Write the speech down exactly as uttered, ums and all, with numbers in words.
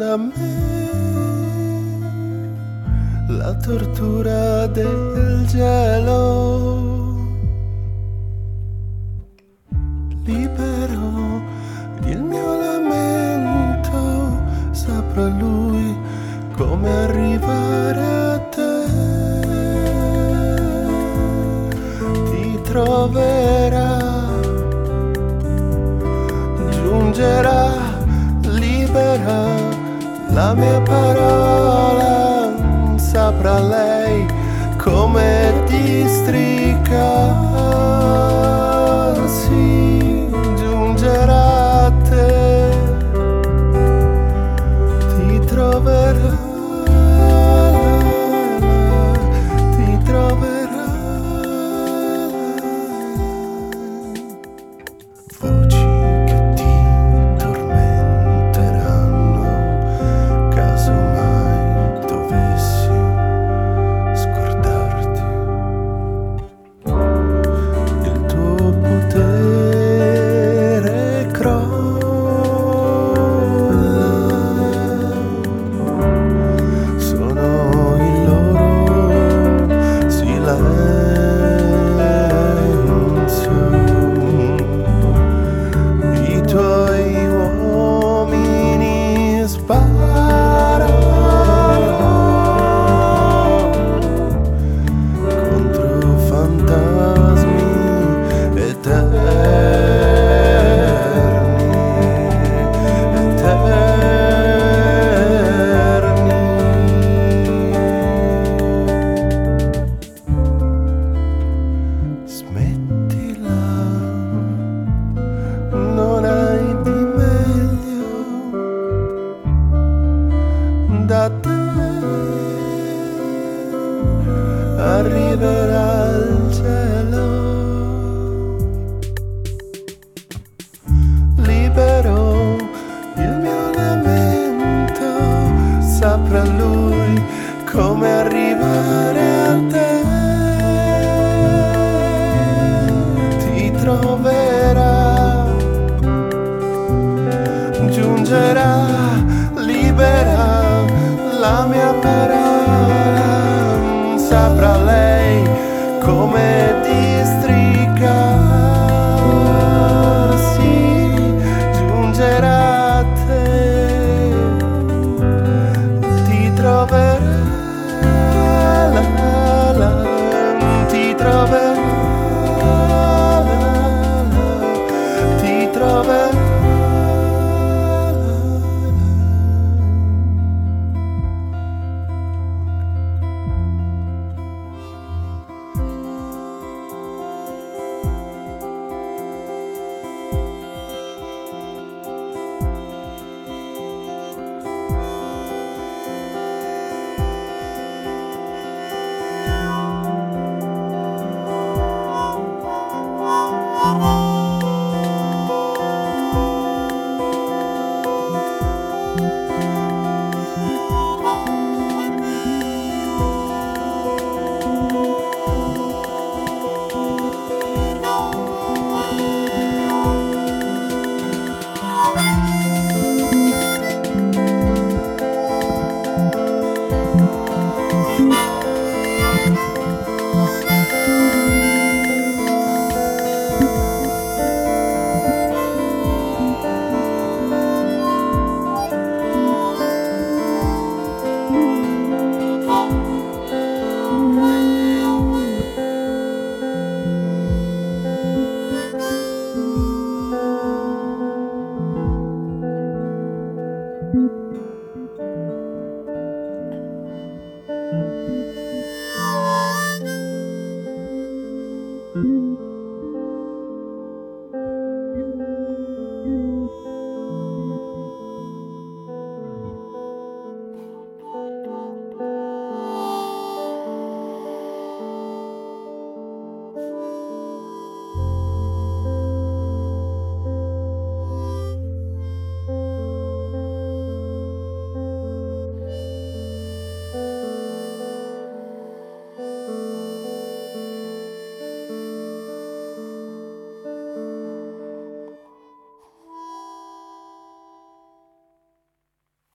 da me la tortura del gelo. Libero il mio lamento, saprà lui come arrivare a te. Ti troverà, giungerà, libera la mia parola, saprà lei come districarsi, giungerà a te, ti troverà, ti troverà. Voci che ti tormenteranno, caso mai dovessi scordarti. Il tuo potere crolla, sono il loro silenzio. I tuoi uomini sparano contro fantasmi eterni, eterni. Smettila, non hai di meglio da te. Arriverà il cielo, libero il mio lamento, saprà lui come arrivare a te. Ti troverà, giungerà, libera la mia parola, saprà lei come districarsi, giungerà a te, ti troverà, la, la, ti troverà, la, la, ti troverà. Bye.